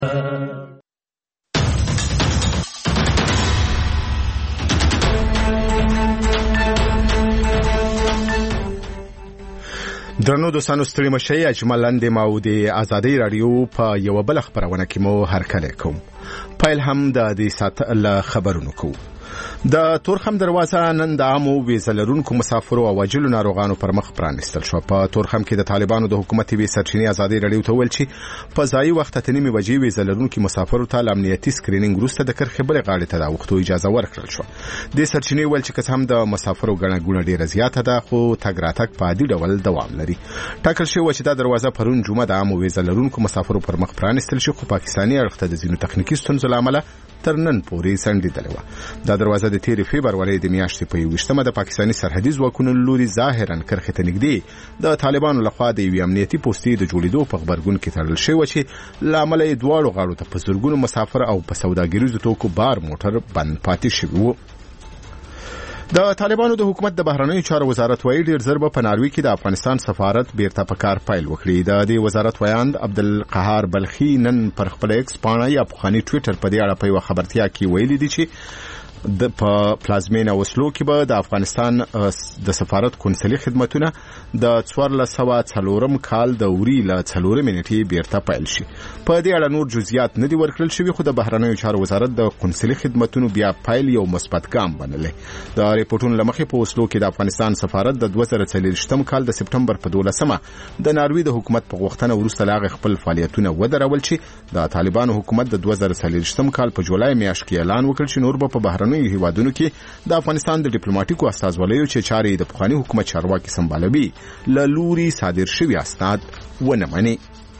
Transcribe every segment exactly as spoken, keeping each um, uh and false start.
درنو دوستانو ستړي مشي اجمل لاندې ماو د ازادي رادیو په یو بل خبرونه کې مو هرکلی کوم. پیل هم د دې سات له خبرونو کو. د تورخم دروازه نن د عامو ویزه لرونکو مسافرو او وجلو ناروغانو پر مخ پرانستل شو. په تورخم کې د طالبانو د حکومت وی سرچینې ازادي رادیو ته ویل چې په ځای وخت ته نیمه بجې ویزه لرونکو مسافرو ته امنیتي سکرینینګ وروسته د کرخې بل غاړې ته د وختو اجازه ورکړل شو. د سرچینې ویل چې که هم د مسافرو غڼه ګونه ډیره زیاته ده خو تګ راتګ په عادي ډول دوام لري. ټاکل شوی چې دا دروازه پرون جمعه د عامو ویزه لرونکو مسافرو پر مخ پرانستل شو خو پاکستاني اړخ ته د ځینو تخنیکی ستونزو لامل تر نن پورې سندېدلې و. دا دروازه د تیرې فبروري د میاشتې په یوویشتمه د پاکستاني سرحدي ځواکونو لوري ظاهرا کرخې ته نږدې د طالبانو لخوا د یوې امنیتي پوستې د جوړېدو په خبرګون کې تړل شوی چې لامل یې دواړو غاړو ته په زرګونو مسافر او په سوداګریزو توکو بار موټر بند پاتې شوی و. د طالبانو د حکومت د بهرنیو چارو وزارت وایي ډیر ضربه په ناروی کې د افغانستان سفارت بیرته په کار پیل وکړي. د دې وزارت ویاند عبدالقهار بلخي نن پر خپل ایکس پاڼه یا پخوانی ټویټر په دې اړه په یو خبرتیا کې ویلي دي چې د په پلازمینه وسلو کې به د افغانستان د سفارت کنسولي خدماتونه د څوارلس سوه څلورم کال د اوري له څلورم نیټې بیرته پیل شي. په دې اړه نور جزئیات نه دي ورکړل شوي خو د بهرنیو چارو وزارت د کنسولي خدماتونو بیا پیل یو مثبت ګام بللی. د ریپورتونو له مخې په وسلو کې د افغانستان سفارت د دوه زره څلوېښتم کال د سپټمبر په دولسمه د ناروی د حکومت په غوښتنه وروسته لا خپل فعالیتونه ودرول چې د طالبانو حکومت د دوه زره څلوېښتم کال په جولای میاشت کې اعلان وکړ چې نور به په بهرنیو هیوادونو کې د افغانستان د ډیپلوماټیکو استازولیو چې چارې د پخوانی حکومت چارواکي سمبالوي له لوري صادر شوي اسناد ونه مني.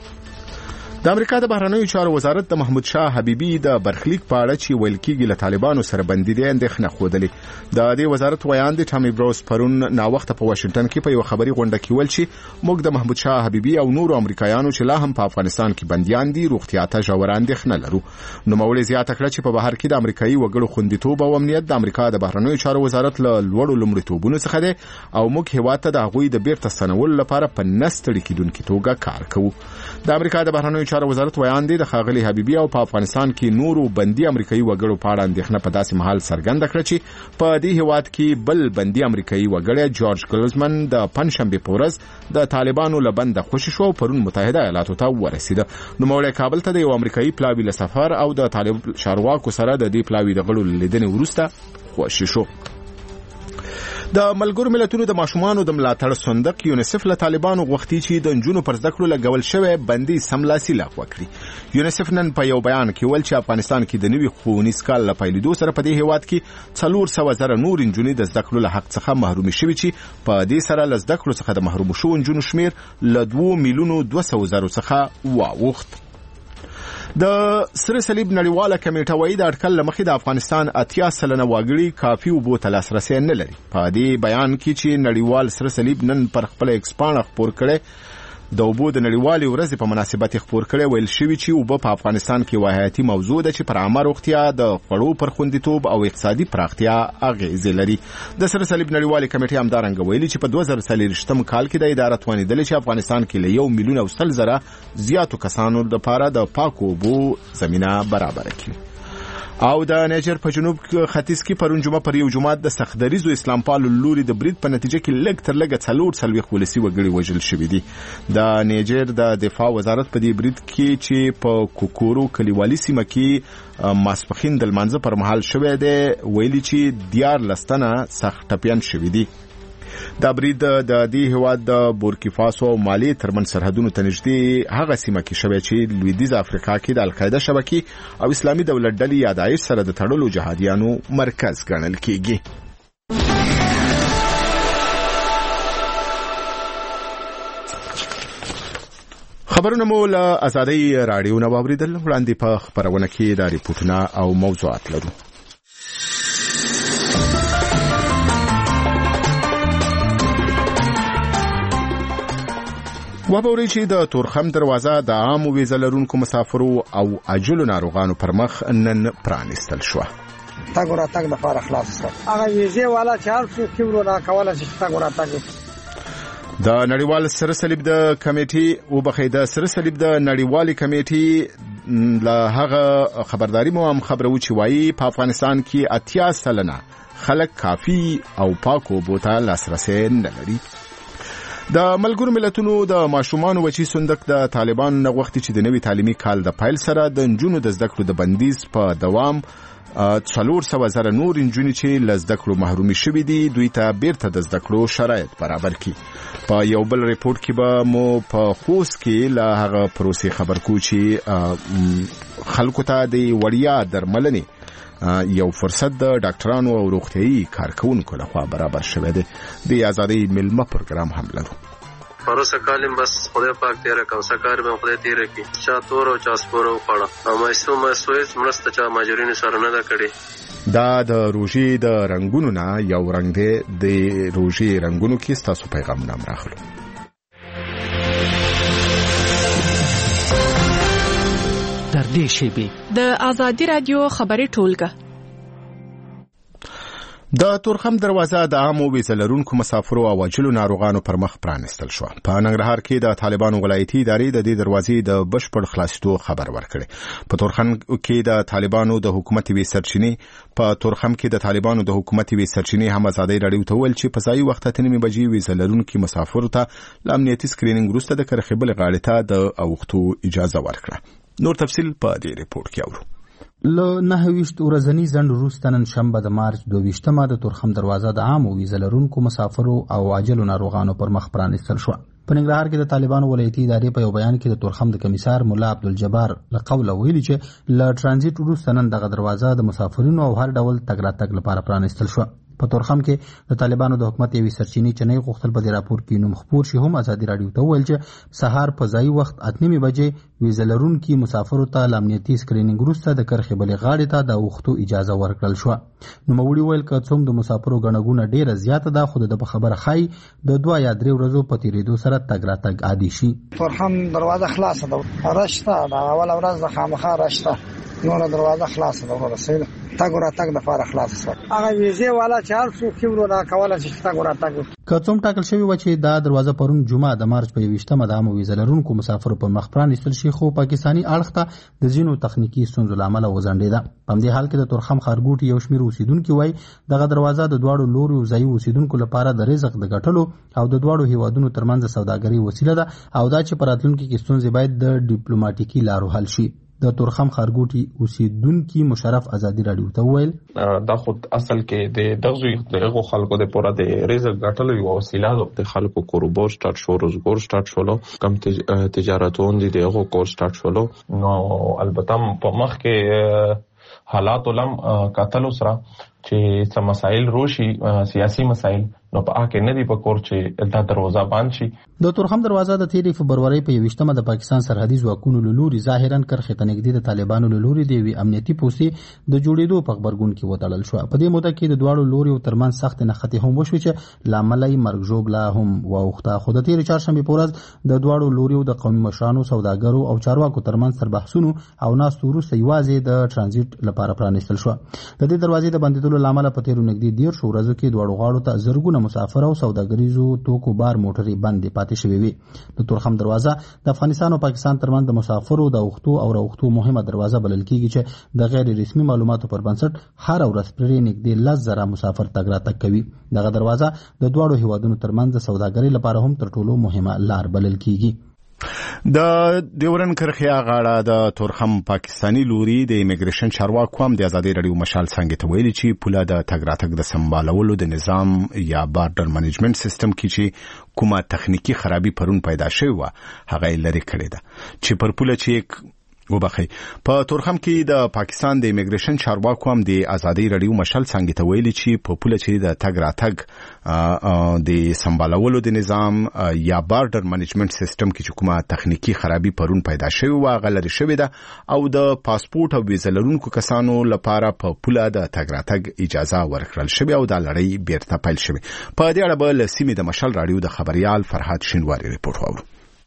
د امریکا د بهرنیو چارو وزارت د محمود شاه حبیبي د برخلیک په اړه چې ویل کېږي له طالبانو سره بندي دي اندېښنه ښودلې. د دې وزارت ویاند ټامي بروس پرون ناوخته په واشنگټن کې په یو خبري غونډه کې ویل چې موږ د محمود شاه حبیبي او نورو امریکایانو چې لا هم په افغانستان کې بنديان دي روغتیا ته ژوره اندېښنه لرو. نو مولوی زیاته کړه چې په بهر کې د امریکایي وګړو خوندیتوب او امنیت د امریکا د بهرنیو چارو وزارت له لوړو لومړیتوبونو څخه دی او موږ هیواد ته د هغوی د بیرته ستنولو لپاره په نستړي کېدونکي توګه کار کوو. د امریکا د بهرنیو چارو وزارت ویاند د خاغلی حبیبي او په افغانستان کې نورو بندي امریکایي وګړو په اړه اندېښنه په داسې مهال څرګنده کړه چې په دې هیواد کې بل بندي امریکایي وګړی جورج کلزمن د پنځشنبه په ورځ د طالبانو له بنده خوشی شو او پرون متحده ایالاتو ته ورسید. نو مولوی کابل ته د یو امریکایي پلاوی له سفر او د طالب چارواکو سره د دې پلاوی د غړو لیدنې وروسته خوشی شو. د ملګرو ملتونو د ماشومانو د ملاتړ صندوق یونیسف له طالبانو غوښتي چې د نجونو پر زده کړو لګول شوی بندي سملاسي لغوه کړي. یونیسف نن په یو بیان کې ویل چې افغانستان کې د نوي ښوونیز کال له پیلېدو سره په دې هیواد کې څلور سوه زره نور نجونې د زده کړو له حق څخه محرومې شوي چې په دې سره له زده کړو څخه د محروم شوو نجونو شمیر له دوه میلیونو دوه سوه زرو څخه واوښت. د سره صلیب نړیواله کمیټه وایي د اټکل لمخې د افغانستان اتیا سلنه وګړي کافي اوبو ته لاسرسی نه لري. په دې بیان کې چې نړیوال سره صلیب نن پر خپل ایکس پاڼه خپور کړي د اوبو د نړیوالې ورځې په مناسبت خپور کړي ویل شوي چې اوبه په افغانستان کې واحدي موضوع ده چې پر عامه روغتیا د خوړو پر خوندیتوب او اقتصادي پراختیا اغیزې لري. د سره صلیب نړیوالې کمیټې همدارنګه ویلي چې په دوه زره څلوېښتم کال کې د اداره توانېدلې چې افغانستان کې له یو میلیون او سل زره زیاتو کسانو لپاره د پاکو اوبو زمینه برابره کړي. او د نیجر په جنوب ختیځ کې پرون جمعه پر یو جماعت د سختدریزو اسلام پالو لوري د برید په نتیجه کې لږ تر لږه څلور څلوېښت ولسي وګړي وژل شوي دي. د نیجر د دفاع وزارت په دې برید کې چې په کوکورو کلیوالي سیمه کې ماسپښین د لمانځه پر مهال شوی دی ویلي چې دیارلس تنه سخت ټپیان شوي دي. دا برید د دې هیواد د بورکیفاسو او مالی ترمن سرحدونو ته نږدې هغه سیمه کې شوی چې لویدیځ افریقا کې د القاعده شبکې او اسلامي دولت ډلې یا داعش سره د تړلو جهادیانو مرکز ګڼل کېږي. خبرونه مو له ازادي رادیو نه واوریدل. وړاندې په خبرونه کې د ریپورتونه او موضوعات لرو. وبوري چې د تورخم دروازه د عام ویزه لرونکو مسافرو او عاجلو ناروغانو پر مخ نن پرانستل شو. تاګ ورا تاګ د فار خلاص شو. هغه ویزه والا چار څو کیورو را کوله چې تاګ ورا تاګ د نړیوال سره صلیب د کمیټې او بخیده سره صلیب د نړیوالې کمیټې له هغه خبرداري مو هم خبرو چې وایي په افغانستان کې اتیا سلنه خلک کافي او پاکو بوته لاسرسي نه لري. د ملګرو ملتونو د ماشومان وچی صندوق د طالبان نه وخت چې د نوي تعلیمي کال د پایل سره د نجونو د زده کړو د بندیز په دوام څلور سوه زره نور نجونې چې له زده کړو محرومي شوي دي دوی ته بیرته د زده کړو شرایط برابر کړي. په یو بل ریپورت کې به مو په خوست کې له هغه پروسې خبر کو چې خلکو ته د وړیا درملنې یو فرصت د ډاکټرانو او روغتیايي کارکونکو لخوا برابر شوی دی. د ازادۍ ملمه پروګرام هم لرو. پروسه کالم بس خدای پاک تیر کا وسکار به خدای تیر کی چا تور او چا سپورو پړه او مېسو مېسوې مرسته چا ماجرین سره نه دا کړي. دا د روژې د رنگونو نه یو رنگ دی. د روژې رنگونو کې تاسو پیغام نام راخلو. در دې شیبې د ازادي رادیو خبري ټولګه د تورخم دروازه د عامو ویزه لرونکو مسافرو او عاجلو ناروغانو پر مخ پرانستل شو. په ننګرهار کې د طالبانو ولایتي ادارې د دې دروازې د بشپړ خلاصېدو خبر ورکړي. په تورخم کې د طالبانو د حکومت وی سرچینې په تورخم کې د طالبانو د حکومت وی سرچینې هم ازادي رادیو ته ویل چې په ځای وخت ته نیمه بجې ویزه لرونکو مسافرو ته امنیتي سکرینینګ وروسته د کرخبل غاړې ته د اوختو اجازه ورکړه. نور تفصیل په دې ریپورت کې اورو. له نهه ویشت ورځني ځنډ وروسته نن شنبه د مارچ دوه ویشتمه د تورخم دروازه د عامو ویزه لرونکو مسافرو او عاجلو ناروغانو پر مخ پرانستل شو. په ننګرهار کې د طالبانو ولایتي ادارې په یو بیان کې د تورخم د کمیسار مولا عبدالجبار له قوله ویلي چې له ترانزیت وروسته نن دغه دروازه د مسافرینو او هر ډول تګ راتګ لپاره پرانستل شو. په تورخم کې د طالبانو د حکومت یوې سرچینې چې نه غوښتل په دې راپور کې نوم خپور شي هم ازادي رادیو ته ویل چې سهار په ځای وخت اته نیمې بجې ویزه لرونکي مسافرو ته له امنیتي سکرینینګ وروسته د کرخې بلې غاړې ته د اوښتو اجازه ورکړل شوه. نوموړي ویل که څوم د مسافرو ګڼه ګوڼه ډېره زیاته ده خو د په خبره ښایي د دوه یا درې ورځو په تېرېدو سره تګ راتګ عادي شي. تورخم دروازه خلاصه ده، رش شته، د اوله ورځ د خامخا رش شته، نوره دروازه خلاصه ده، ورسېده تګ راتګ دپاره خلاصه شوه. هغه ویزې والا چې هر څوک یې ورو راکولی چې تګ راتګ وکړي. که څوم ټاکل شوي وه چې دا دروازه پرون جمعه د مارچ په یوویشتمه د عامو ویزه لرونکو مسافرو پر مخ پرانستل شي خو پاکستاني اړخ ته د ځینو تخنیکي ستونزو له امله وځنډېده. په همدې حال کې د تورخم ښارګوټي یو شمېر اوسېدونکي وایي دغه دروازه د دواړو لوریو ځایي اوسېدونکو لپاره د رزق د ګټلو او د دواړو هیوادونو ترمنځ د سوداګرۍ وسیله ده او دا چې په راتلونکي کې ستونزې باید د ډیپلوماټیکي لارو حل شي. د تورخم ښارګوټي اوسېدونکي مشرف ازادي رادیو ته وویل دا خود اصل کې د دغه دغه خلکو د پوره د رزق ګټلو یو وسیله ده. د خلکو کاروبار سٹارټ شو، روزګار سٹارټ شولو، کم تجارتون دي دغه کور سٹارټ شولو. نو البته په مخ کې حالات ولم قتل سره چې سم مسائل روشي سیاسي مسائل نو په اکه نه دی په کور چې دا دروازه باندې شي. د تورخم دروازه د تیرې فبروري په یوویشتمه د پاکستان سرحدي ځواکونو له لوري ظاهرا کرخې ته نږدې د طالبانو له لوري د یوې امنیتي پوستې د جوړېدو په خبرګون کې وتړل شو. په دې موده کې د دواړو لوریو ترمنځ سخت نښتې هم وشوې چې لامل یې مرګ ژوبله هم واوښته. خو د تیرې چهارشنبې په ورځ د دواړو لوریو د قومي مشرانو، سوداګرو او چارواکو ترمنځ تر بحثونو او ناستو وروسته یوازې د ترانزیت لپاره پرانستل شو. د دې دروازې د بندېدلو له امله په تیرو نږدې دېرشو ورځو کې دواړو غاړو ته زرګونه مسافر او سوداګریزو توکو بار موټرې بندې پاتې شوې وي. د تورخم دروازه د افغانستان او پاکستان ترمنځ د مسافرو د اوښتو او راوښتو مهمه دروازه بلل کېږي چې د غیر رسمي معلوماتو پر بنسټ هر ورځ پرې نږدې لس زره مسافر تګ راتګ کوي. دغه دروازه د دواړو هیوادونو ترمنځ د سوداګرۍ لپاره هم تر ټولو مهمه لار بلل کېږي. د ډیورن کرخیا غاړه د تورخم پاکستانی لوري د ایمیګریشن چارواکو هم د ازادي رادیو مشال څنګه ته ویلي چې پوله د تګ راتګ د سمبالولو د نظام یا بارډر منیجمنت سیستم کې چې کومه تخنیکی خرابي پرون پیدا شوی و هغه لري کړی ده چې پر پوله چې وبخي. په تورخم کې د پاکستان د ایمیګریشن چارواکو هم د ازادي رادیو مشال څنګه ته ویلي چې په پوله چې د تګ راتګ د سمبالولو د نظام یا بارډر منیجمنت سیستم کې کومه تخنیکی خرابي پرون پیدا شوی و هغه لري شوی ده او د پاسپورت او ویزه لرونکو کسانو لپاره په پوله د تګ راتګ اجازه ورکړل شوی او د لړۍ بیرته پیل شوی. په دې اړه بل سیمې د مشال رادیو د خبريال فرحات شینواری ریپورت وورو.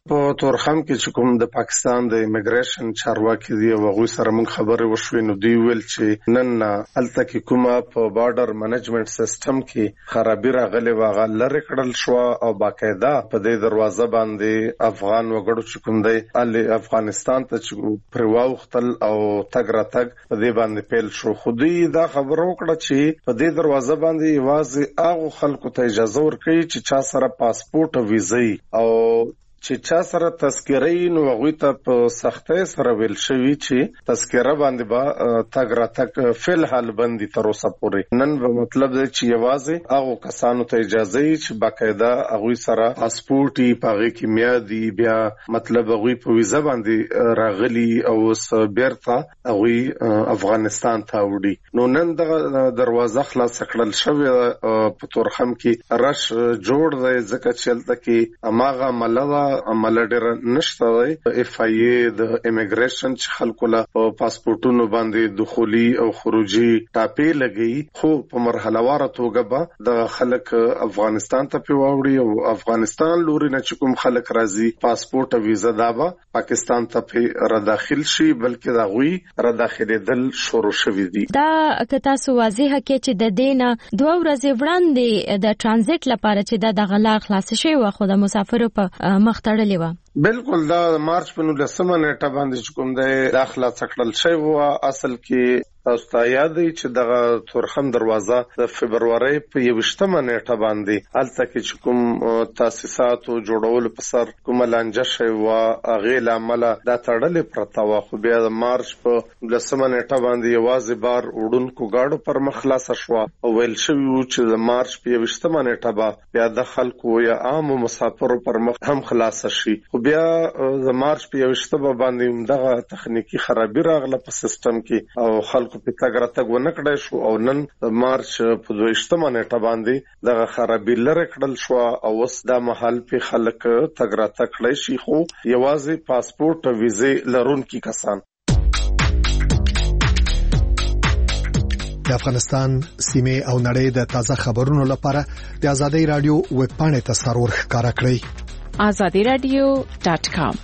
په تورخم کې چې کوم د پاکستان د ایمیګریشن چارواکي دی او هغه سره موږ خبرې وشوې نو دی ویل چې نن هلته کې کومه په بارډر منیجمنت سیستم کې خرابي راغلې واغه لری کړل شو او باقاعده په دې دروازه باندې افغان وګړو چې کوم دی ال افغانستان ته چې پرواوختل او تګ را تګ په دې باندې پیل شو. خو دوی دا خبر وکړه چې په دې دروازه باندې یوازې هغه خلکو ته اجازه ورکړي چې چا سره پاسپورت او ویزه او چې چا سره تذکرې نو هغه ته په سختۍ سره ویل شوی چې تذکره باندې با تګ را تګ فل حال باندې تر اوسه پورې نن به مطلب دی چې یوازې هغه کسانو ته اجازه یې چې باقاعده هغه سره پاسپورت یې پاغه کې میادي بیا مطلب هغه په ویزه باندې راغلي او اوس بیرته هغه افغانستان ته وړي. نو نن د دروازه خلاص کړل شوی په تورخم کې رش جوړ دی ځکه چې هلته کې اماغه ملغه عمل ډېر نشته دی. اف آی ای د ایمیګریشن چې خلکو له پاسپورتونو باندې دخولي او خروجي ټاپې لګي خو په مرحله واره توګه به د خلک افغانستان ته پیوړي او افغانستان لوري نه چې کوم خلک راځي پاسپورت او ویزه دا به پاکستان ته په را داخل شي بلکې دا غوي را داخلېدل شروع شوي دي. دا که تاسو واضح کې چې د دینه دوه ورځې وړاندې د ترانزیت لپاره چې د غلار خلاص شي او خو د مسافرو په مخ تړلې و. بالکل دا مارچ په نولسمه نیټه باندې کوم دی داخله څکړل شوی و. اصل کې تاسو ته یاد دی چې دغه تورخم دروازه د فبرवरी په یوشتمه نیټه باندې هلته کې کوم تاسیسات او جوړول په سر کوم لانجه شوی و هغه لامل دا تړلې پرتا و. خو بیا د مارچ په نولسمه نیټه باندې یوازې بار وډونکو گاډو پر مخ خلاص شو او ویل شوی و چې د مارچ په یوشتمه نیټه به بیا د خلکو یا عام مسافرو پر مخ هم خلاص شي. خو بیا د مارچ په یوشتمه باندې دغه تخنیکی خرابي راغله په سیستم کې او خلکو په تګ را تګ ونه کړای شو او نن د مارچ په دویشتمه نیټه باندې دغه خرابي لری کړل شو او اوس د محل په خلک تګ را تګ کړی شي خو یوازې پاسپورت او ویزه لرونکي کسان. د افغانستان سیمه او نړۍ د تازه خبرونو لپاره د آزادۍ رادیو ویب پاڼې ته سرور ښکارا کړئ آزادی رادیو ډاٹ کام.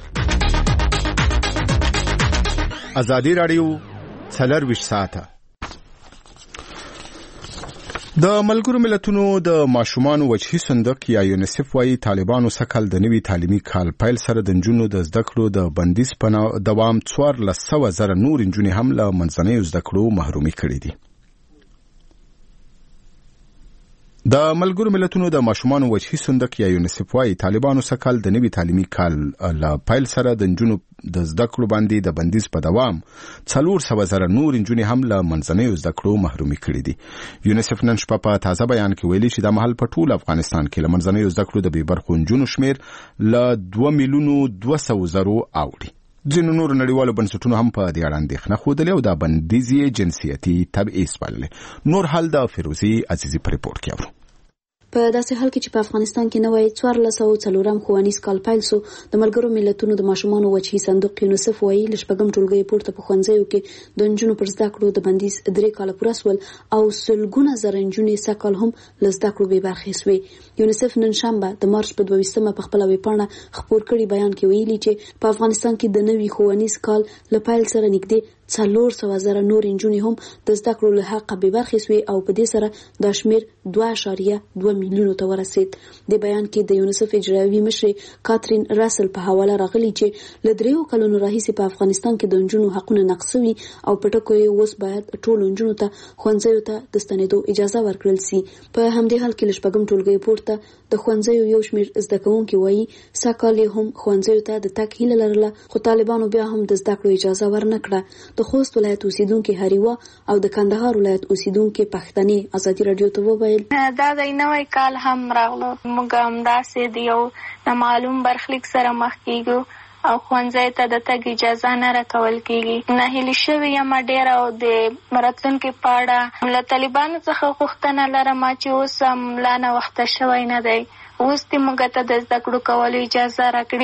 آزادی رادیو څلور ویشت ساعته د ملګرو ملتونو د ماشومان وجهي صندوق یا یونیسف وايي طالبانو سکهال د نوي تعلیمي کال پیل سره د نجونو د زده کړو د بندیز په دوام څوارلس سوه زره نور نجونې هم له منځنیو زده کړو محرومي کړي دي. د ملګرو ملتونو د ماشومان وجهي صندوق یا یونیسف وايي طالبانو سکهال د نوي تعلیمي کال له پیل سره د نجونو د زده کړو باندې د بندیز په دوام څلور سوه زره نور نجونې هم له منځنیو زده کړو محرومي کړي دي. یونیسف نن شپه په تازه بیان کې ویلي چې د مهال په ټول افغانستان کې له منځنیو زده کړو د بې برخو نجونو شمیر له دوه میلیونو دوه سوه زرو اوړي. ځینو نور نړیوالو بنسټونو هم په دې اړه اندېښنه ښودلې او د بندیز یې جنسیتي تبعیض بللې. نور حال د فیروزي عزیزي په ریپورت کې اورو. په داسې حال کې چې په افغانستان کې نوې څوارلس سوه څلورم ښوونیز کال پیل سو د ملګرو ملتونو د ماشومانو وجهي صندوق یونیسف وايي له شپږم ټولګي پورته په ښوونځیو کې د نجونو پر زده کړو د بندیز درې کاله پوره سول او سلګونه زره نجونې سږ کال هم له زده کړو بې برخې سوې. یونیسف نن شنبه د مارچ په دویشتمه په خپله ویبپاڼه خپور کړي بیان کې ویلي چې په افغانستان کې د نوي ښوونیز کال له پیل سره نږدې څلور سوه زره نور نجونې هم د زده کړو له حقه بې برخې سوې او په دې سره دا شمېر دوه اعشاریه دوه میلیونو ته ورسېد. د بیان کې د یونیسف اجرایوي مشرې کاترین راسل په حواله راغلي چې له دریو کلونو راهیسې په افغانستان کې د نجونو حقونه نقض سوي او په ټکو یې اوس باید ټولو نجونو ته ښوونځیو ته د ستنېدو اجازه ورکړل سي. په همدې حال کې له شپږم ټولګي پورته د ښوونځیو یو شمېر زده کوونکي وایي سږ کال یې هم ښوونځیو ته د تګ هیله لرله خو طالبانو بیا هم د زده کړو اجازه ورنه کړه. د خوست ولایت اوسیدونکي هریوا او د کندهار ولایت اوسیدونکي پښتنې آزادي رادیو ته وویل دا د نوې کال هم راغلو موږ هم داسې د یو نامعلوم برخلیک سره مخ کیږو او ښوونځي ته د تګ اجازه نه راکول کیږي. ناهیلي شوې یم ډېره او د راتلونکي په اړه له طالبانو څخه غوښتنه لرم چې اوس هم لا ناوخته شوی نه دی. اوس دې موږ ته د زده کړو کولو اجازه راکړي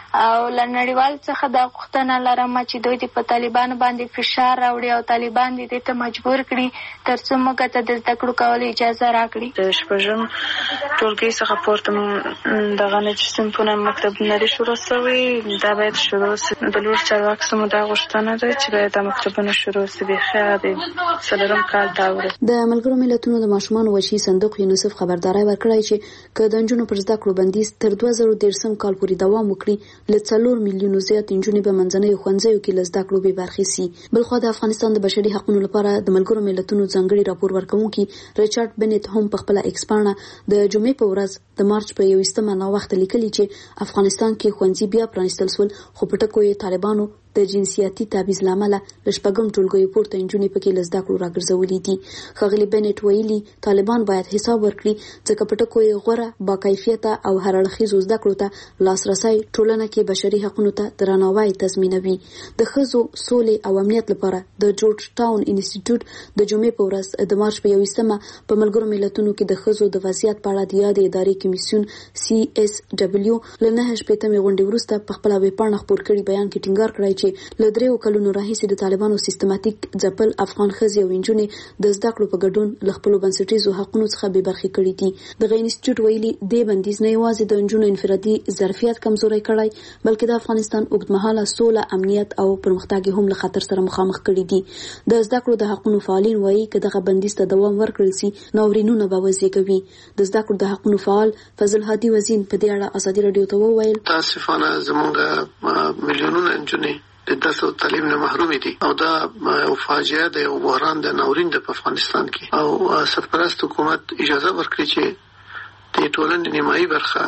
او له نړیوال څخه دا غوښتنه لرم چې دوی د په طالبانو باندې فشار راوړي او طالبان دې ته مجبور کړي تر څو موږ ته د زده کړو کولو اجازه راکړي. د شپږم ټولګي څخه پورته دغه نه چې صنفونه مکتبونه لري شروع شوي، دا باید شروع شي. د لوړ چارواکو سمو دا غوښتنه ده چې باید دا مکتبونه شروع شي. بېخي د څلورم کال ته ورسېږي. د ملګرو ملتونو د ماشومانو وحشي صندوق یونیسف خبرداری ورکړی چې که د نجونو پر زده کړو بندیز تر دوه زره دېرشم کال پورې دوام وکړي، له څلور میلیونو زیات نجونې به منځنیو ښوونځیو کې له زده کړو بې برخې سي. بلخوا د افغانستان د بشري حقوقو لپاره د ملګرو ملتونو ځانګړي راپور ورکوونکي ریچارډ بنت هم په خپله ایکس پاڼه د جمعې په ورځ د مارچ په یوویشتمه ناوخته لیکلي چې افغانستان کې ښوونځي بیا پرانیستل شول، خو په ټکو یې طالبانو د جنسیاتي تبعیض لامل له شپږم ټولګیو پورته نجونې پکې له زده کړو راګرځولې دي. ښاغلي بنت ویلي طالبان باید حساب ورکړي ځکه په ټکو یې غوره باکیفیته او هر اړخیزو زده کړو ته لاسرسی ټولنه کې بشري حقوقو ته درناوی تضمینوي. د ښځو سولې او امنیت لپاره د جورج ټاون انسټیټیوټ د جمعې په ورځ د مارچ په یوویشتمه په ملګرو ملتونو کې د ښځو د وضعیت په اړه د یادې ادارې کمیسیون سی ایس ډبلیو له نهه شپېتمې غونډې وروسته په خپله ویبپاڼه خپور کړي بیان کې ټینګار کړی چې له دریو کلونو راهیسې د طالبانو سیستماتیک ځپل افغان ښځې او نجونې د زده کړو په ګډون له خپلو بنسټیزو حقونو څخه بې برخې کړي دي. دغه انسټیټیوټ ویلي دې بندیز نه یوازې د نجونو انفرادي ظرفیت کمزوری کړی بلکې د افغانستان اوږدمهاله سوله، امنیت او پرمختګ هم له خطر سره مخامخ کړي دي. د زده کړو د حقونو فعالین وایي که دغه بندیز ته دوام ورکړل سي ناورینونه به وزېږوي. د زده کړو د حقونو فعال فضل هادي وزین په دې اړه ازادي راډیو ته وویل تاسفانه زموږ میلیونونه نجونې د درس او تعلیم نه محروم دي او دا یو فاجعه ده، یو بحران ده، ناورین ده په افغانستان کې. او سرپرست حکومت اجازه ورکړي چې د ټولنې نیمایي برخه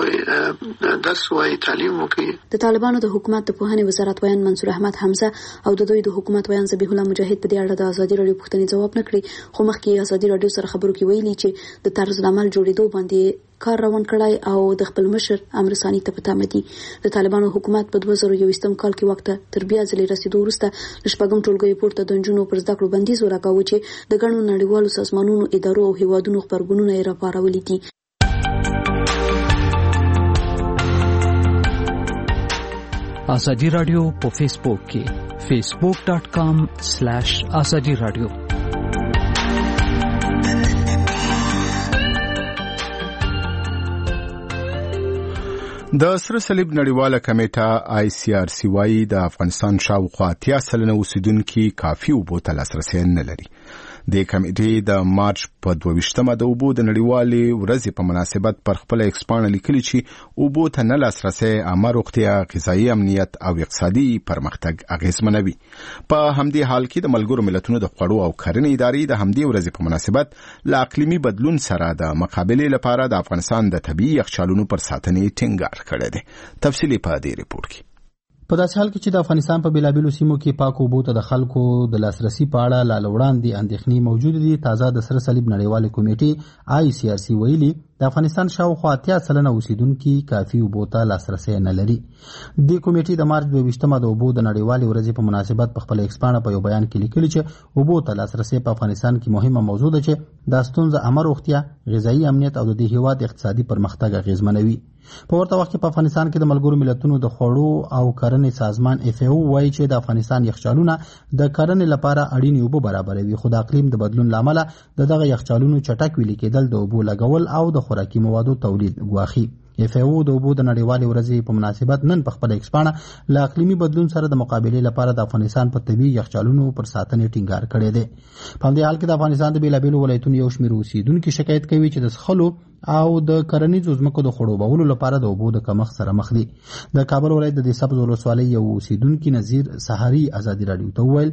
هغوی درس وایي، تعلیم وکړي. د طالبانو د حکومت د پوهنې وزارت ویان منصور احمد حمزه او د دوی د حکومت ویان ذبیح الله مجاهد په دې اړه د ازادي راډیو پوښتنې ځواب نه کړي، خو مخکې ازادي راډیو سره خبرو کې ویلي چې د طرز العمل جوړېدو باندې کار روان کړی او د خپل مشر امر ثاني ته په تمه دي. د طالبانو حکومت په دوه زره یوویشتم کال کې وخت تر بیا ځلې رسیدو وروسته له شپږم ټولګیو پورته د نجونو پر زده کړو بندیز ولګاوه چې د ګڼو نړیوالو سازمانونو، ادارو او هیوادونو خبرګونونه یې راپارولي دي. ازادي راډیو په فیسبوک کې فیسبوک ډاٹ کام سلیش ازادي راډیو. د سره صلیب نړیواله کمیټه آی سی آر سی وايي د افغانستان شاوخوا اتیا سلنه اوسیدونکي کافي اوبو ته لاسرسی نه لري. د کمیټې د مارچ په دوه ویشتمه د اوبو د نړیوالې ورځې په مناسبت پر خپل ایکس پاڼه لیکلي چې اوبو ته نه لاسرسی عامه روغتیا، غذایي امنیت او اقتصادي پرمختګ اغیزمنوي. په همدې حال کې د ملګرو ملتونو د خوړو او کرنې ادارې د همدې ورځې په مناسبت له اقلیمي بدلون سره د مقابلې لپاره د افغانستان د طبیعي یخچالونو پر ساتنې ټینګار کړی دی. تفصیلي په دې ریپورت کې. په داسې حال کې چې د افغانستان په بیلابیلو سیمو کې پاکو اوبو ته د خلکو د لاسرسي په اړه لا وړاندې اندېښنې موجود دي، تازه د سره صلیب نړیوالې کمیټې آی سی آر سی ویلي د افغانستان شاوخوا اتیا سلنه اوسیدونکي کافي اوبو ته لاسرسی نه لري. د کمیټې د مارچ دوه ویشتمه د اوبو د نړیوالې ورځې په مناسبت په خپل ایکس پاڼه په یو بیان کې لیکلي چې اوبو ته لاسرسی په افغانستان کې مهمه موضوع ده چې دا ستونزه عامه روغتیا، غذایي امنیت او د دې هیواد اقتصادي پرمختګ اغیزمنوي. په ورته وخت کې په افغانستان کې د ملګرو ملتونو د خوړو او کرنې سازمان اف ای او وایي چې د افغانستان یخچالونه د کرنې لپاره اړینې اوبه برابروي، خو د اقلیم د بدلون لامل د دغه یخچالونو چټک ویلي کېدل د اوبو لګول او د خوراکي موادو تولید ګواښي. اف ای او د اوبو د نړیوالې ورځې په مناسبت نن په خپل ایکس پاڼه له اقلیمي بدلون سره د مقابلې لپاره د افغانستان په طبیعي یخچالونو پر ساتنې ټینګار کړی دی. په همدې حال کې د افغانستان د بیلابیلو ولایتونو یو شمېر اوسیدونکي شکایت کوي چې د څښلو او د کرنیزو ځمکو د خړوبولو لپاره د اوبو د کمښت سره مخ دي. د کابل ولایت د دې سبز ولسوالۍ یو اوسیدونکي نذیر سحري ازادي راډیو ته وویل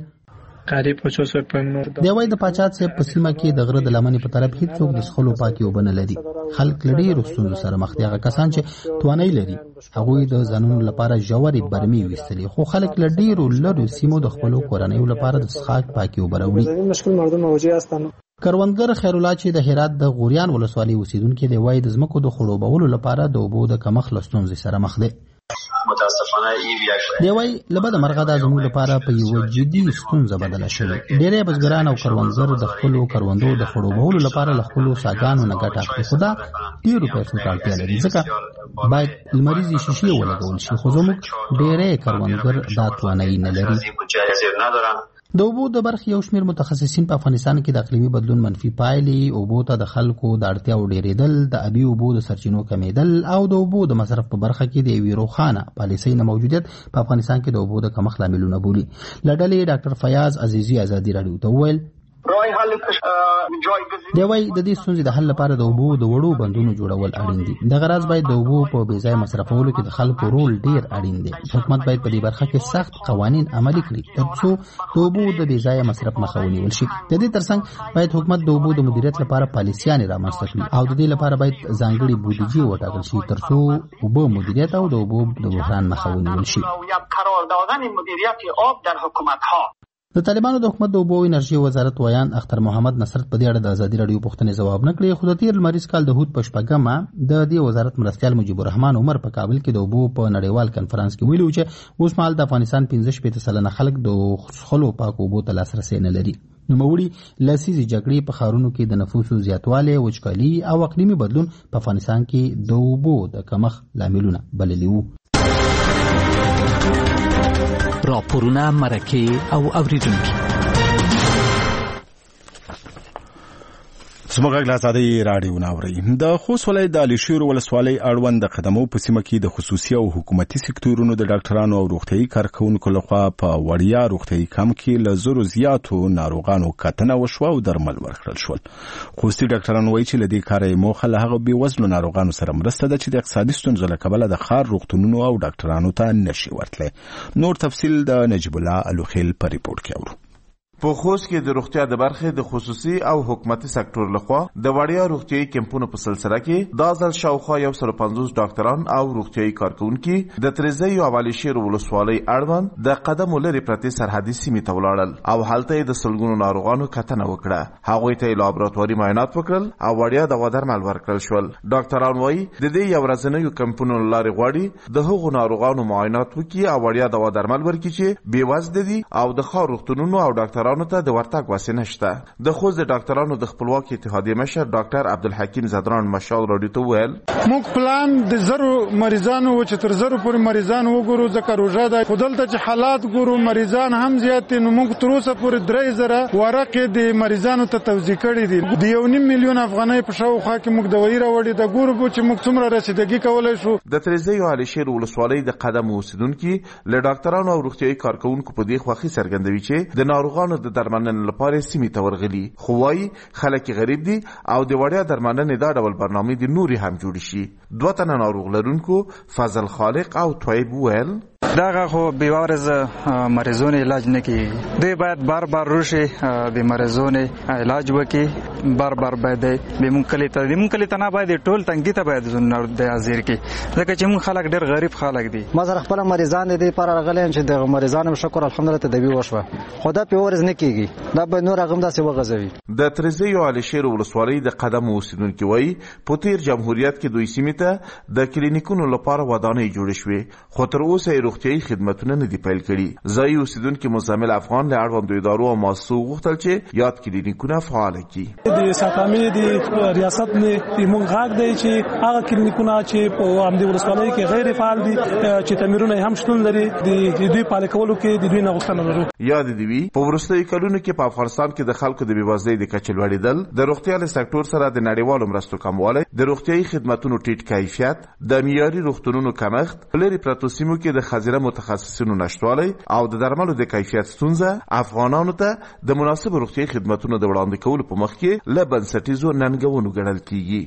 دی وایي د پاچات صاحب په سیمه کې د غره د لمنې په طرف هیڅوک د څښلو پاکې اوبه نه لري. خلک له ډېرو ستونزو سره مخ دي. هغه کسان چې توانایي لري هغوی د ځانونو لپاره ژورې برمې ویستلي، خو خلک له ډېرو لرو سیمو د خپلو کورنیو لپاره د څښاک پاکې اوبه راوړي. کروندګر خیر الله چې د هرات د غوریان ولسوالۍ اوسیدونکی دی وایي د ځمکو د خړوبولو لپاره د اوبو د کمښت له ستونزې سره مخ دی. متاسفانه ای بیا دی وای لبد مرغه د زموږ لپاره په یو جدي ستونزه بدله شوې. ډېری بزګران او کروندګر د خپلو کروندو د خړوبولو لپاره له خپلو څاګانو نه ګټه اخلي، خو دا ډېرو پیسو ته اړتیا لري، ځکه باید لمریزې شیشې ولګول شي، خو زموږ ډېری کروندګر دا توانایي نه لري. د اوبو د برخې یو شمېر متخصصین په افغانستان کې د اقلیمي بدلون منفي پایلې، اوبو ته د خلکو د اړتیاو ډېرېدل، د ابي اوبو د سرچینو کمیدل او د اوبو د مصرف په برخه کې د یوې روښانه پالیسۍ نه موجودیت په افغانستان کې د اوبو د کمښت لاملونه بولي. له ډلې ډاکټر فیاض عزیزي ازادي راډیو ته وویل دی وای د دې ستونزې د حل لپاره د اوبو د وړو بندونو جوړول اړین دي. دغه راز باید د اوبو په بې ځای مصرفولو کې د خلکو رول ډیر اړین دی. حکومت باید په دې برخه کې سخت قوانین عملي کړي ترڅو د اوبو د بې ځای مصرف مخه ونیول شي. د دې ترڅنګ باید حکومت د اوبو د مدیریت لپاره پالیسیانې رامنځته کړي او د دې لپاره باید ځانګړي بودیجې وټاکل شي ترڅو اوبو مدیریت او د اوبو د بحران مخه ونیول شي. د طالبانو د حکومت د اوبو او انرژي وزارت ویان اختر محمد نصرت په دې اړه د ازادي راډیو پوښتنې ځواب نه کړی، خو د تیر لمریز کال د هود په شپږمه د دې وزارت مرستیال مجیب الرحمن عمر په کابل کې د اوبو په نړیوال کنفرانس کې ویلي چې اوس مهال د افغانستان پنځه شپېته سلنه خلک د څښلو پاکو اوبو ته لاسرسی نه لري. نوموړي لسیزې جګړې په ښارونو کې د نفوسو زیاتوالی، وچکالي او اقلیمي بدلون په افغانستان کې د اوبو د کمښت لاملونه بللي وو. راپورونه، مرکې او اوریدونکي زموږ غږ له ازادۍ راډیو نه اورئ. د خوست ولایت د علیشیر ولسوالۍ اړوند د قدمو په سیمه کې د خصوصي او حکومتي سکتورونو د ډاکټرانو او روغتیايي کارکوونکو لخوا په وړیا روغتیايي کمپ کې له زرو زیاتو ناروغانو کتنه وشوه او درمل ورکړل شول. خوستي ډاکټران وایي چې له دې کاره یې موخه له هغو بېوزلو ناروغانو سره مرسته ده چې د اقتصادي ستونزو له کبله د ښار روغتونونو او ډاکټرانو ته نشي ورتلی. نور تفصیل د نجیب الله الوخیل په ریپورت کې اورو. په خوست کې د روغتیا د برخې د خصوصي او حکومتي سکتور لخوا د وړیا روغتیايي کمپونو په سلسله کې د ځل شاوخوا یو سل پنځوس ډاکټران او روغتیايي کارکونکي د تریزی او علیشیر ولسوالۍ اړوند د قدم لري پرتې سرحدي سیمې ته ولاړل او هلته د سلګونو ناروغانو کتنه وکړه. هغوی ته لابراتواري معاینات وکړل او وړیا دوا درمل ورکړل شول. ډاکټران وایي د دې یو ورځنیو کمپونو لارې غواړي د هغو ناروغانو معاینات وکړي او وړیا دوا درمل ورکړي چې بېوزله دي او د ښار روغتونونو او ډاکټرانو ته د ورتګ وسه نشته. د خوست د ډاکټرانو د خپلواکي اتحادیې مشر ډاکټر عبدالحکیم زدران مشال راډیو ته وویل موږ پلان د زرو مریضانو چې تر زرو پورې مریضان وګورو ځکه روژه ده، خو دلته چې حالات ګورو مریضان هم زیات دي، نو موږ تر اوسه پورې درې زره ورقې د مریضانو ته توزیع کړي دي. د یو نیم میلیون افغانۍ په شاوخوا کې موږ دوایي راوړي د ګورو چې موږ څومره رسیدګي کولی شو. د تریزی او علیشیر ولسوالۍ د قدم اوسیدونکي له ډاکټرانو او روغتیايي کارکوونکو په دې خوښي څرګندوي چې د ناروغانو د درملنې لپاره سیمې ته ورغلي، خو وايي خلک غریب دي او د وړیا درملنې دا ډول برنامې د نوري هم جوړ شي. دوه تنه ناروغ لرونکو فضل خالق او طيب ویل دغه خو بیوارز مریضونو علاج نه کوي، دوی باید بار بار روشي د مریضونو علاج وکړي، بار بار باید به مونږ کلی ته د مونږ کلی ته نه باید ټول تنګي ته باید زنه د حاضر کی، ځکه چې مونږ خلک ډېر غریب خلک دي. ما زه خپل مریضان دي پر غلین چې د مریضانو شکر الحمدلله تدبیر وشوه، خدا په ورز نه کیږي، دا به نور غم داسې وغځوي. د تریزی او علیشیر ولسوالۍ د قدم اوسیدونکو وایي په تیر جمهوریت کې دوی سیمې ته د کلینیکونو لپاره ودانۍ جوړې شوې، خو تر اوسه روغتیايي خدمتونه نه دي پیل کړي. ځایي اوسیدونکو مزمل افغان له اړوندو ادارو او مؤسسو غوښتل چې یاد کلینیکونه فعال کړي. د ساتامي د ریاست نه موږ غاګ دی چې هغه کلینیکونه چې په امدی ولسوالۍ کې غیر فعال دي چې تمرینونه هم شتون لري د دوی پال کولو کې د دوی نه غوښتنه لرو. یاد دی وی په ورستۍ کلونو کې په افغانستان کې د خلکو د بېوزلۍ د کچې لوړېدل، د روغتیايي سکتور سره د نړیوالو مرستو کموالی، د روغتیايي خدماتو ټیټ کیفیت، د معیاري روغتونونو کمښت، لري پرتو سیمو کې د خزیره متخصصینو نشټوالی او د درملو د کیفیت ستونزه افغانانو ته د مناسب روغتیايي خدماتو د وړاندې کولو په مخ کې له بنسټیزو ننګونو ګڼل کیږي.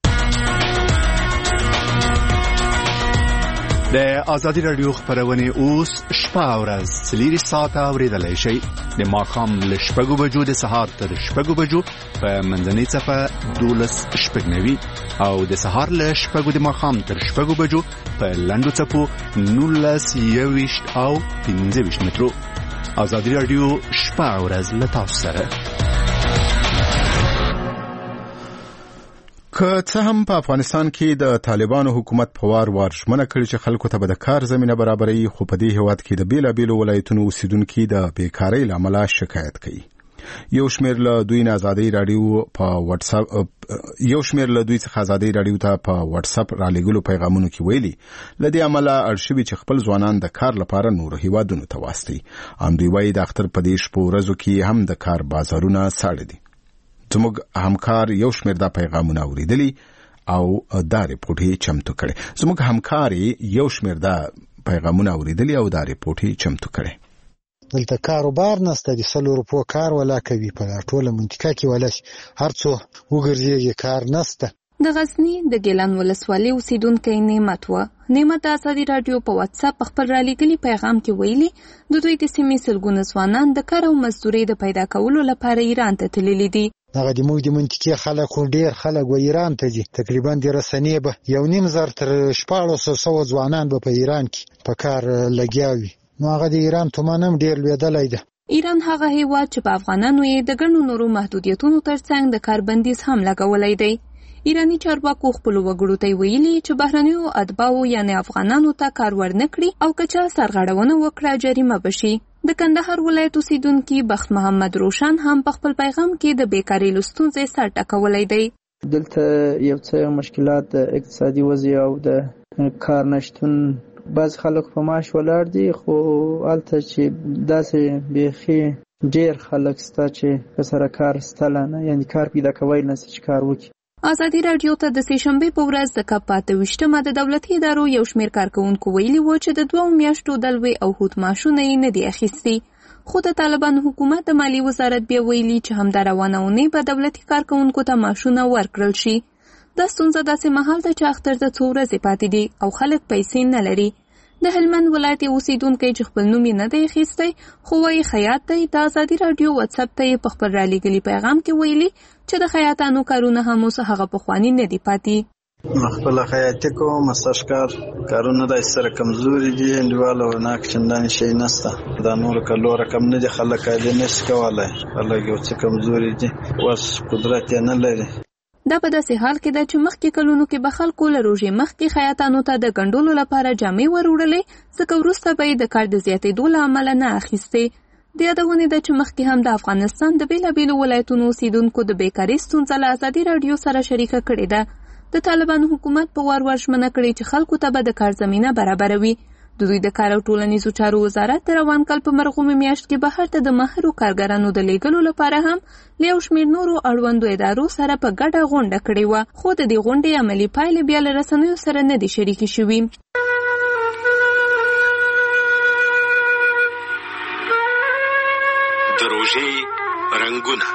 د ازادي راډیو خبرونه اوس شپه او ورځ څلور ساعته اوریدلای شئ. د ماښام له شپږو بجو د سهار تر شپږو بجو په منځنۍ صفه دولس شپږنوي او د سهار له شپږو د ماښام تر شپږو بجو په لنډو څپو نولس یوویشت او پنځه ویشت مترو. ازادي راډیو شپه او ورځ له تاسو سره. که څه هم په افغانستان کې د طالبانو حکومت په وار وار ژمنه کړې چې خلکو ته به د کار زمینه برابروي، خو په دې هیواد کې د بیلابیلو ولایتونو اوسیدونکي د بیکارۍ له امله شکایت کوي. یو شمېر له دوی نه ازادي راډیو په واتس اپ یو شمېر له دوی څخه ازادي راډیو ته په واتس اپ را لېږلو پیغامونو کې ویلي له دې امله اړ شوي چې خپل ځوانان د کار لپاره نورو هیوادونو ته واستوي. همدوی وایي د اختر په دې شپو ورځو کې هم د کار بازارونه ساړه دي. زموږ همکار یو شمېر دا پیغامونه اورېدلي او دا ریپورټ یې چمتو کړی. زموږ همکار یو شمېر دا پیغامونه اورېدلي او دا ریپورټ یې چمتو کړی. دلته کاروبار نسته، د سلو روپو کار ولا کوي، په ټوله منطقه کې ولا هر څو وګرځېږي کار نسته. د غزنی د ګیلان ولسوالۍ اوسیدونکی نعمت و نعمت د ازادي راډیو په واتس اپ خپل را لېږلي پیغام کې ویلي د دوی د سیمې سلګونه ځوانان د کار او مزدورۍ د پیدا کولو لپاره ایران ته تللي دي. هغه د موږ د منطقې خلک خو ډېر خلک و ایران ته ځي، تقریبا د رسنۍ به یو نیم زر تر شپاړسو سوه ځوانان به په ایران کې په کار لګیا وي. نو هغه د ایران تومان هم ډېر لوېدلی ده. ایران هغه هیواد چې په افغانانو یې د ګڼو نورو محدودیتونو ترڅنګ د کار بندیز هم لګولی دی. ایرانی چارواکو خپلو وګړو ته ویلي چې بهرنیو اتباعو یعنې افغانانو ته کار ورنه کړي او که چا سرغړونه وکړه جریمه بشي. د کندهار ولایت اوسیدونکي بخت محمد روشن هم په خپل پیغام کې د بیکارۍ له ستونزې سر ټکولی دی. دلته یو څه مشکلات د اقتصادي وضع او د کار نشتون، بعض خلک په معاش ولاړ دي، خو هلته چې داسې بیخي ډېر خلک سته چې په سره کار ستله نه، یعنې کار پیدا کوی نه چې کار وکړي. ازادي راډیو ته د سې شنبې په ورځ د کب په اته ویشتمه د دولتي ادارو یو شمېر کارکوونکو ویلي وو چې د دوو میاشتو دلوي او هوت معاشونه یې نه دي اخیستي. خو د طالبانو حکومت د مالیې وزارت بیا ویلي چې همدا روانه اونۍ به دولتي کارکوونکو ته معاشونه ورکړل شي. دا ستونزه داسې مهال ده چې اختر ته څو ورځې پاتې دي او خلک پیسې نه لري. د هلمند ولایت اوسیدونکی چې خپل نوم یې نه دی اخیستی خو وایي خیاط دی، د ازادي راډیو واتس اپ ته یې په خپل را لېږلي پیغام کې ویلي چې د خیاطانو کارونه هم اوس هغه پخواني نه دي پاتې. خپله خیاطي کوم، مساجکار کارونه دا سره کمزوري دي، انډیواله ورناک چندانې شی نسته. دا نور کلو رقم نه دي، خلک عادي نشي کولی، خلک یو څه کمزوري دي، وس قدرت یې نه لري. دا په داسې حال کې ده چې مخکې کلونو کې به خلکو له روژې مخکې خیاطانو ته د ګنډلو لپاره جامې ور وړلې، ځکه وروسته به یې د کار د زیاتېدو له امله نه اخیستې. د یادونې ده چې مخکې هم د افغانستان د بېلابېلو ولایتونو اوسیدونکو د بیکارۍ ستونزه له ازادي راډیو سره شریکه کړې ده. د طالبانو حکومت په وار وار ژمنه کړې چې خلکو ته به د کار زمینه برابروي. د دوی د کار او ټولنیزو چارو وزارت د روان کال په مرغومې میاشت کې بهر ته د ماهرو کارګرانو د لیږلو لپاره هم له یو شمېر نورو اړوندو ادارو سره په ګډه غونډه کړې وه، خو د دې غونډې عملي پایلې بیا له رسنیو سره نه دي شریکې شوي. د روژې رنګونه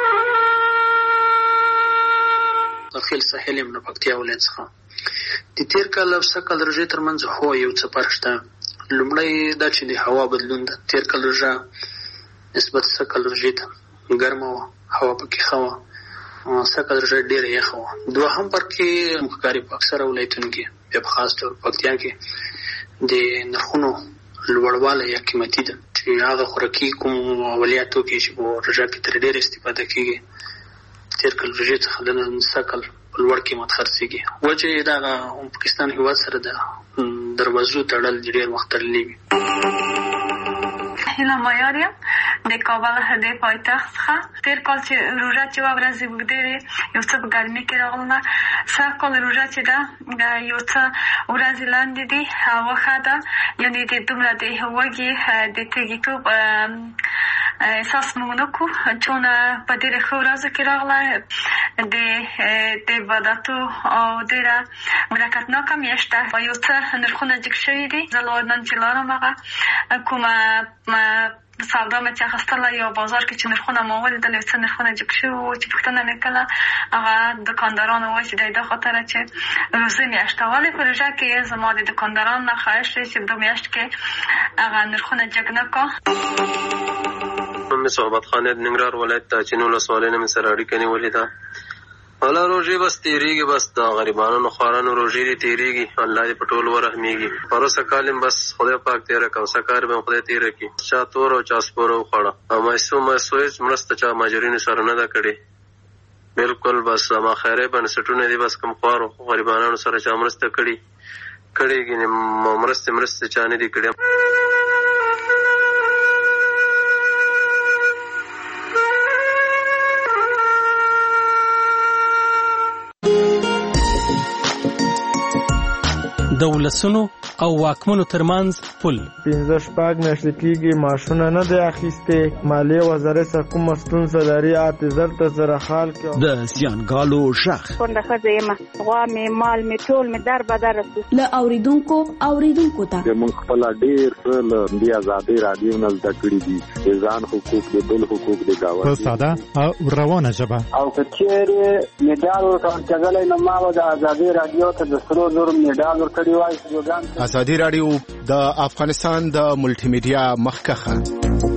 داخل ساحل یم له پکتیا ولایت څخه. د تېر کال او سږ کال د روژې ترمنځ هو یو څه فرق شته. لومړی دا چې د هوا بدلون ده. تېر کال روژه نسبت سږ کال روژې ته ګرمه وه، هوا پکې ښه وه. سږ کال روژه ډېره یخه وه. دوهم فرق یې ښکاري په اکثره ولایتونو کې، بیا په خاص ډول پکتیا کې د نرخونو لوړوالی یا قیمتي ده، چې هغه خوراکي کوم اولیا توکي چې په روژه کې ترې ډېره استفاده کېږي تېر کال روژې څخه سږ کال په لوړ قیمت خرڅېږي. وجه یې د پاکستان هېواد سره د دروازو تړل ډېر وخت تړلي وي. هیله مایار یم د کابل د پایتخت څخه. تېر کال چې روژه چې وه ورځې اوږدې وې، یو څه په ګرمۍ کې راغله. سږ کال روژه چې ده یو څه ورځې لاندې دي، هوا ښه ده، یعنې د دومره د وږي د تږیتوب احساس موږ نه کوو. چون په ډېره ښه ورځو کې راغله، د د عبادتو او ډېره برکتناکه میاشت ده. یو څه نرخونه جګ شوي دي. زه نن چې لاړم هغه کومه سودا مې چې اخیستله یا بازار کې چې نرخونه ما ولیدل، یو څه نرخونه جګ شوي وو چې پوښتنه مې کړله هغه دوکاندارانو وایي چې د دې خاطره چې روژې میاشت ده. ولې په روژه کې زما د دوکاندارانو نه خواهش دی چې په میاشت کې هغه نرخونه جګ نه کړه. مې صحبت خانې د ننګرهار ولایت د اچین ولسوالۍ نه مې سره اړیکه نیولې ده. والا روژې بس تېرېږي، بس د غریبانو خوارانو روژې دې تېرېږي. الله دې په ټولو ورحمېږي. پروسه کال یم بس خدای پاک تېره کړه، اوسه کار به خدای تېره کړي. چا تور او چا سپوره وخوړه او مایسو مایسو هېڅ مرسته چا مهاجرینو سره نه ده کړې. بالکل بس ما خیره بنسټونه دي بس کوم خوارو غریبانو سره چې مرسته کړي کړي ګنې مرسته مرسته چا نه دي کړي. د ولسونو او واکمنو ترمنځ پل پنځه شپږ میاشتې کېږي معاشونه نه دی اخیستې. مالیې وزارت څخه کومه ستونزه لري اته زر ته زره خال کې د زیانګالو شخ کونډه ښځه یم غوا مې مال مې ټول مې در بدر رسو له اوریدونکو اوریدونکو ته موږ خپل ډېر له دې آزادۍ راډیو نه زده کړي دي د ځان حقوق د بل حقوق د گاونډي په ساده او روانه ژبه او که چیرې میډال ورکول کېدلی نو ما به د آزادۍ راډیو ته د سرو زرو میډال ورکړی وای. ازادي راډیو د افغانستان د ملټي میډیا مخکخه